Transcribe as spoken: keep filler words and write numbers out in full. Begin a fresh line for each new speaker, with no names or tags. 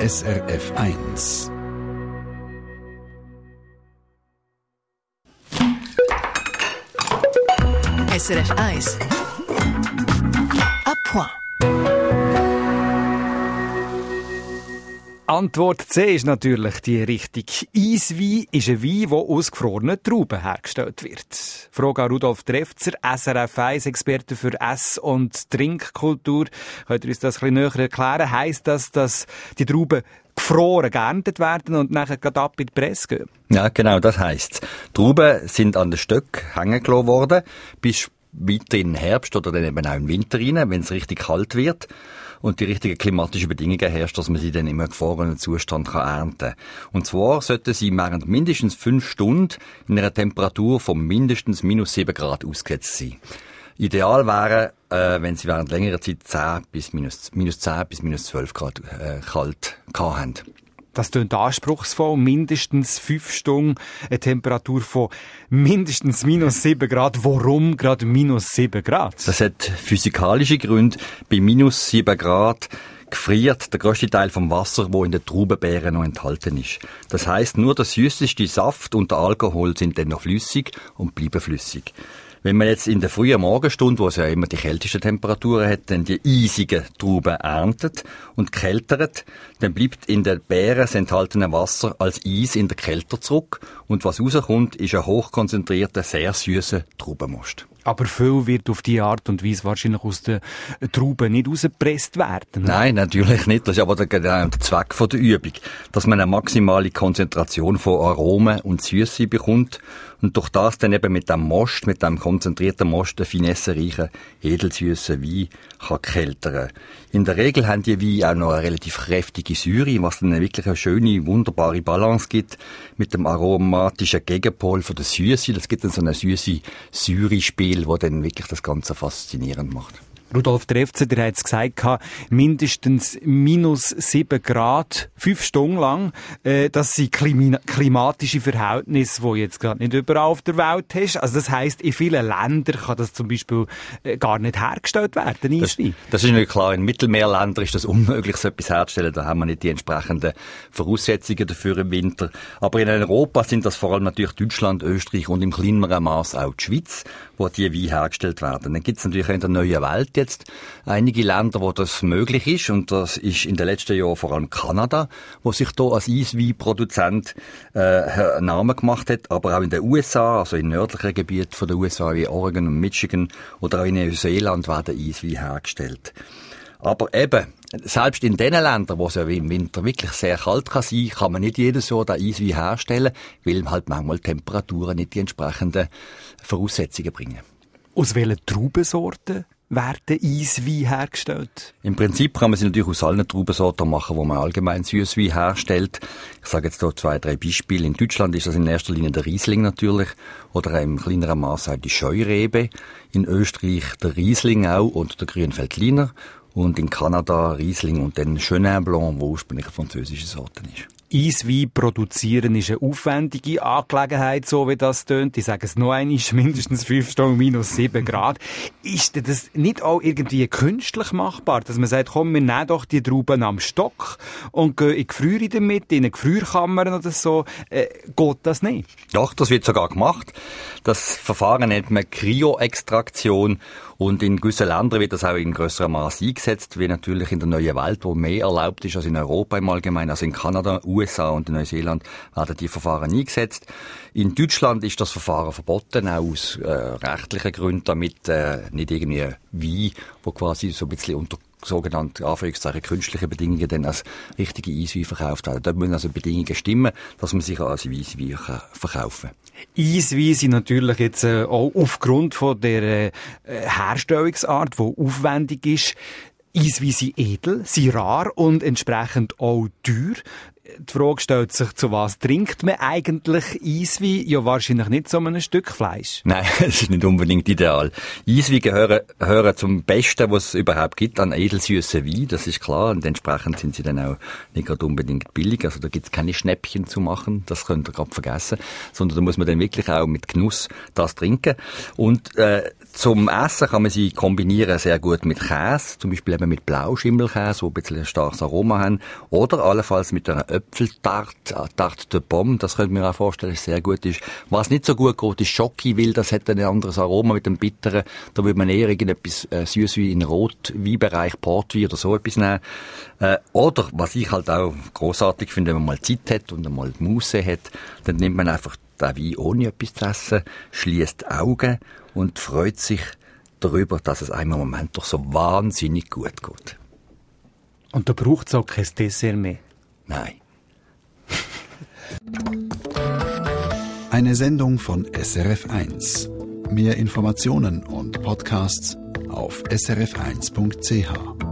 S R F eins.
S R F eins. À point.
Antwort C ist natürlich die richtige. Eiswein ist ein Wein, der aus gefrorenen Trauben hergestellt wird. Frage an Rudolf Trefzer, S R F eins Experte für Ess- und Trinkkultur. Könnt ihr uns das ein bisschen näher erklären? Heisst das, dass die Trauben gefroren geerntet werden und nachher gerade ab in die Presse gehen?
Ja, genau, das heisst. Die Trauben sind an den Stöcken hängen gelassen worden, bis weiter in den Herbst oder dann eben auch im Winter rein, wenn es richtig kalt wird und die richtigen klimatischen Bedingungen herrschen, dass man sie dann im gefrorenen Zustand kann ernten kann. Und zwar sollten sie während mindestens fünf Stunden in einer Temperatur von mindestens minus sieben Grad ausgesetzt sein. Ideal wäre, äh, wenn sie während längerer Zeit zehn bis minus, minus zehn bis minus zwölf Grad äh, kalt gehabt haben.
Das klingt anspruchsvoll. Mindestens fünf Stunden, eine Temperatur von mindestens minus sieben Grad. Warum gerade minus sieben Grad?
Das hat physikalische Gründe. Bei minus sieben Grad gefriert der grösste Teil vom Wasser, wo in den Traubenbeeren noch enthalten ist. Das heisst, nur der süßeste Saft und der Alkohol sind dann noch flüssig und bleiben flüssig. Wenn man jetzt in der frühen Morgenstunde, wo es ja immer die kältesten Temperaturen hat, dann die eisigen Trauben erntet und keltert, dann bleibt in den Beeren das enthaltene Wasser als Eis in den Kelter zurück und was rauskommt, ist ein hochkonzentrierter, sehr süßer Traubenmost.
Aber viel wird auf diese Art und Weise wahrscheinlich aus den Trauben nicht rausgepresst werden.
Nein, natürlich nicht. Das ist aber der, der Zweck der Übung, dass man eine maximale Konzentration von Aromen und Süße bekommt und durch das dann eben mit dem Most, mit dem konzentrierten Most, den finessenreichen, edelsüßen Wein kann keltern. In der Regel haben die Weine auch noch eine relativ kräftige Säure, was dann wirklich eine schöne, wunderbare Balance gibt mit dem aromatischen Gegenpol von der Süße. Das gibt dann so eine süße Säurespiel, das dann wirklich das Ganze faszinierend macht.
Rudolf Trefzer, der hat es gesagt, mindestens minus sieben Grad, fünf Stunden lang. Äh, das sind klima- klimatische Verhältnisse, die jetzt gerade nicht überall auf der Welt hast. Also das heisst, in vielen Ländern kann das zum Beispiel äh, gar nicht hergestellt werden.
Das, das ist nicht klar. In Mittelmeerländern ist das unmöglich, so etwas herzustellen. Da haben wir nicht die entsprechenden Voraussetzungen dafür im Winter. Aber in Europa sind das vor allem natürlich Deutschland, Österreich und im kleineren Maß auch die Schweiz, wo die Weine hergestellt werden. Dann gibt es natürlich auch in der neuen Welt jetzt einige Länder, wo das möglich ist, und das ist in den letzten Jahren vor allem Kanada, wo sich da als Eisweinproduzent äh, einen Namen gemacht hat, aber auch in den U S A, also in nördlichen Gebieten von den U S A wie Oregon und Michigan oder auch in Neuseeland werden Eiswein hergestellt. Aber eben, selbst in den Ländern, wo es ja im Winter wirklich sehr kalt kann sein, kann man nicht jedes Jahr den Eiswein herstellen, weil halt manchmal die Temperaturen nicht die entsprechenden Voraussetzungen bringen.
Aus welchen Traubensorten werden Eiswein hergestellt? Im
Prinzip kann man sie natürlich aus allen Traubensorten machen, wo man allgemein Süßwein herstellt. Ich sage jetzt hier zwei, drei Beispiele. In Deutschland ist das in erster Linie der Riesling natürlich, oder im kleineren Maß auch die Scheurebe. In Österreich der Riesling auch und der Grünfeldliner. Und in Kanada Riesling und dann Chenin Blanc, wo ursprünglich eine französische Sorte ist.
Eiswein produzieren ist eine aufwendige Angelegenheit, so wie das tönt. Ich sage es noch einmal, mindestens fünf Stunden minus sieben Grad. Ist das nicht auch irgendwie künstlich machbar, dass man sagt, komm, wir nehmen doch die Trauben am Stock und gehen in Gefriere damit, in eine Gefrierkammer oder so? Äh, geht das nicht?
Doch, das wird sogar gemacht. Das Verfahren nennt man Kryoextraktion. Und in gewissen Ländern wird das auch in grösserem Maß eingesetzt, wie natürlich in der neuen Welt, wo mehr erlaubt ist als in Europa im Allgemeinen. Also in Kanada, U S A und in Neuseeland werden die Verfahren eingesetzt. In Deutschland ist das Verfahren verboten, auch aus äh, rechtlichen Gründen, damit äh, nicht irgendwie Wein, wo quasi so ein bisschen unter sogenannte Anführungszeichen künstliche Bedingungen dann als richtige Eiswein verkauft werden. Da müssen also Bedingungen stimmen, dass man sich als Eiswein verkaufen kann.
Eiswein sind natürlich jetzt äh, auch aufgrund von der äh, Herstellungsart, die aufwendig ist. Eiswein sind edel, sind rar und entsprechend auch teuer. Die Frage stellt sich, zu was trinkt man eigentlich Eiswein? Ja, wahrscheinlich nicht so ein Stück Fleisch.
Nein, das ist nicht unbedingt ideal. Eiswein gehören, gehören zum Besten, was es überhaupt gibt, an edelsüßen Wein, das ist klar. Und entsprechend sind sie dann auch nicht gerade unbedingt billig. Also da gibt es keine Schnäppchen zu machen, das könnt ihr gerade vergessen. Sondern da muss man dann wirklich auch mit Genuss das trinken. Und äh, Zum Essen kann man sie kombinieren sehr gut mit Käse, zum Beispiel eben mit Blauschimmelkäse, wo ein bisschen ein starkes Aroma haben, oder allenfalls mit einer Äpfeltarte, Tarte de Pomme, das könnte man mir auch vorstellen, dass es sehr gut ist. Was nicht so gut geht, ist Schoki, weil das hat ein anderes Aroma mit dem Bitteren. Da würde man eher irgendetwas äh, süß wie in Rotweinbereich, Portwein oder so etwas nehmen. Äh, oder, was ich halt auch grossartig finde, wenn man mal Zeit hat und einmal die Muße hat, dann nimmt man einfach den Wein ohne etwas zu essen, schliesst die Augen und freut sich darüber, dass es einem im Moment doch so wahnsinnig gut geht.
Und da braucht es auch kein Dessert mehr?
Nein.
Eine Sendung von S R F eins. Mehr Informationen und Podcasts auf s r f eins punkt c h.